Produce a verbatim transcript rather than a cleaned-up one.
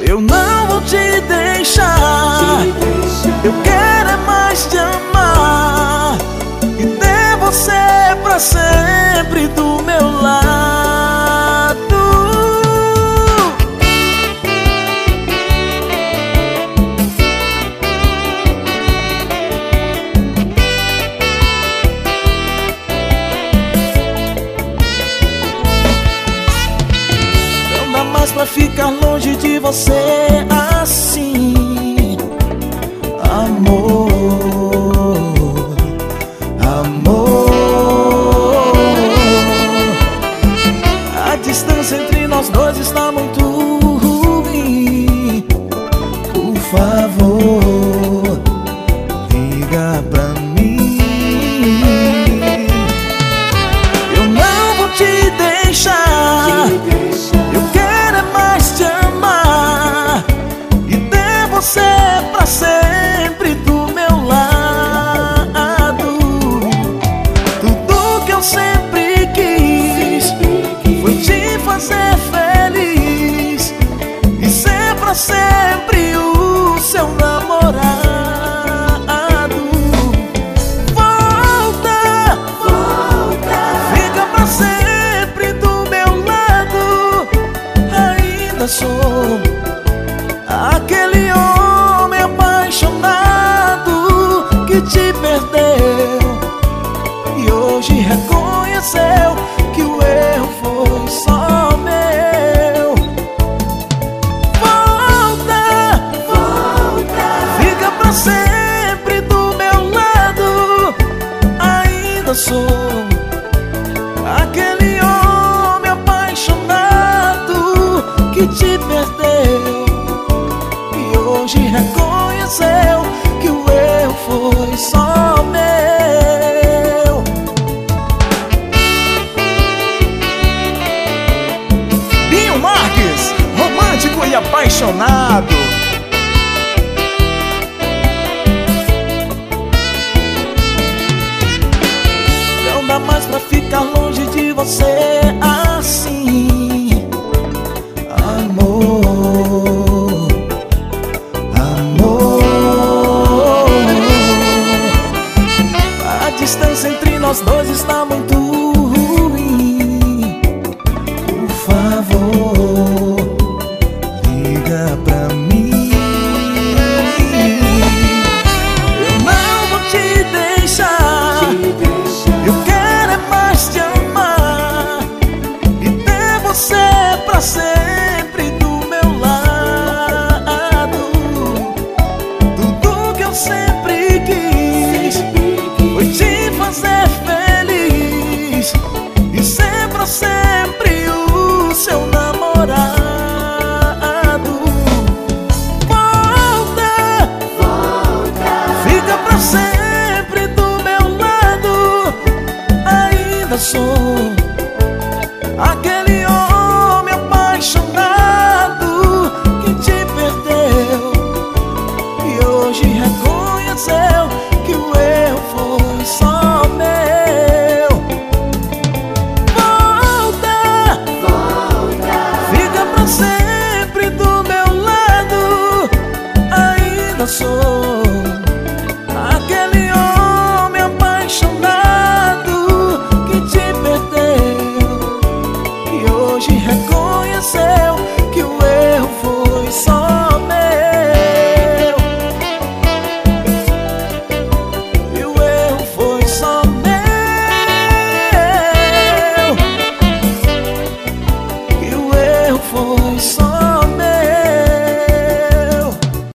Eu não vou te deixar. Eu quero é mais te amar e ter você pra sempre do meu lado. Não dá mais pra ficar longe de você assim, amor, amor. A distância entre nós dois está muito ruim. Por favor, liga pra mim. Eu não vou te deixar. Eu quero é mais te amar e ter você pra sempre do meu lado. Tudo que eu sempre quis foi te fazer feliz e ser pra sempre o seu namorado. Volta, volta, fica pra sempre do meu lado. Ainda sou aquele homem apaixonado que te perdeu e hoje reconheceu que o erro foi só meu. Volta, volta, fica pra sempre do meu lado. Ainda sou aquele homem apaixonado que te perdeu e hoje reconheceu que o erro foi só meu. Binho Marques, romântico e apaixonado. Não dá mais pra ficar longe de você assim, amor, amor. A distância entre nós dois está muito ruim. Por favor, liga pra mim. Eu não vou te deixar. Eu quero é mais te amar e ter você pra sempre do meu lado. Tudo que eu sempre quis foi te fazer feliz e ser pra sempre o seu namorado. Volta, volta, fica pra sempre do meu lado. Ainda sou aquele homem apaixonado que te perdeu e hoje reconheceu que o erro foi só meu. Volta, volta, fica pra sempre do meu lado. Ainda sou aquele homem apaixonado que te perdeu e hoje reconheceu que o erro foi só meu. E o erro foi só meu. E o erro foi só